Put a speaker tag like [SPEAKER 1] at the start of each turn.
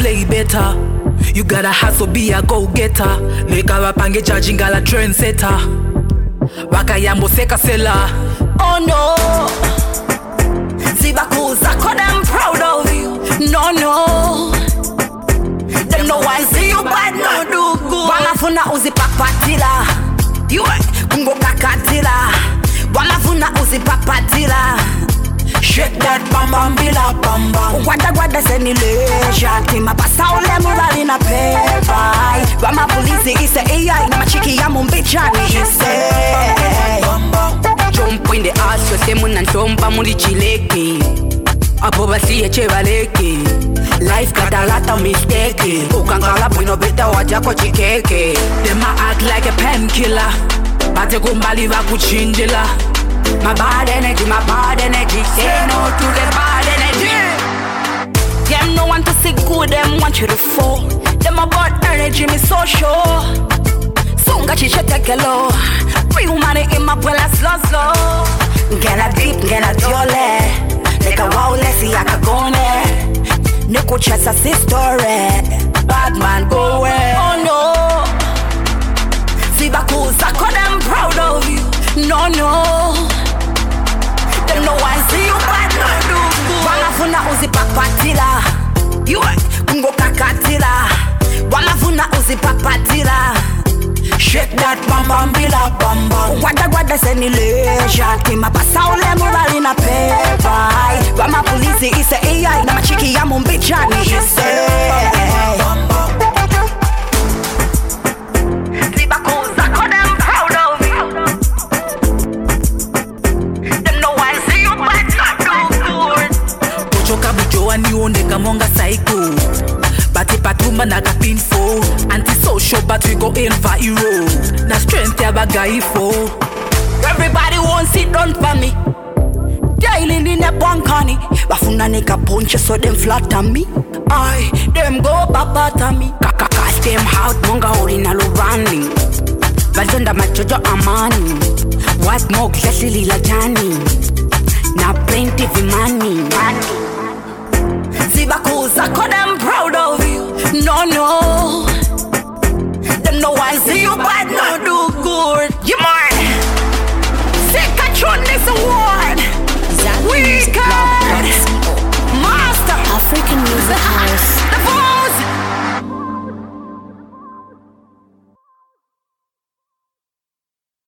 [SPEAKER 1] play better. You gotta hustle, be a go-getter. Leka wapange judging gala trendsetter. Wakayambo seka sela.
[SPEAKER 2] Oh no, Zibakuza, cause I'm proud of you. No, them no one see you bad, no do good. Wamafuna uzi papatila, you kungo kakatila. Wamafuna uzi papatila. Shake that bam bam bila bam bam. Gwada seni leisha. Tima pasa ule murali na pepa. Wama polisi ise AI na machiki ya mumbicha ni hise. Jump in the ass yo semu na ntomba muli chileke. Apo basi eche baleke. Life got a lot of mistake. Ukangala bwino beta waja kwa chikeke.
[SPEAKER 1] Them a act like a painkiller. Bate kumbali va kuchinjila.
[SPEAKER 2] My bad energy, say no to the bad energy. Them no want to see good, them want you to fall. Them about energy, me so sure. Songa chiche take a low. Real money in my puela slow. Get a deep, get a diole. Like a wow, let's see, I can go there. Nico chest a story. Bad man go away. Oh no. Zibakuza, cause I'm proud of you. No, them no one see you bad, no do good. Wamafuna uzi papatila, you kungo kakatila. Wamafuna uzi papatila. Shake that bam bam bila bam bam. Gwada seni leisha. Tima pasa ule murali na pepa. Wama polisi ise AI na machiki ya mumbicha ni hise.
[SPEAKER 1] Niondeka monga psycho. Bati patuma na kapinfo. Anti-social but we go in viral. Na strength ya bagay for.
[SPEAKER 2] Everybody wants it done for me. Daily in a pankani. Bafuna nika punch so them flatter me. Aye, them go babata me. Kakakas them out monga ori na lo running. Bazonda machojo amani. What more klasi la jani. Na plenty of money. Zibakuza, cause I'm proud of you. No, them no one see you bad.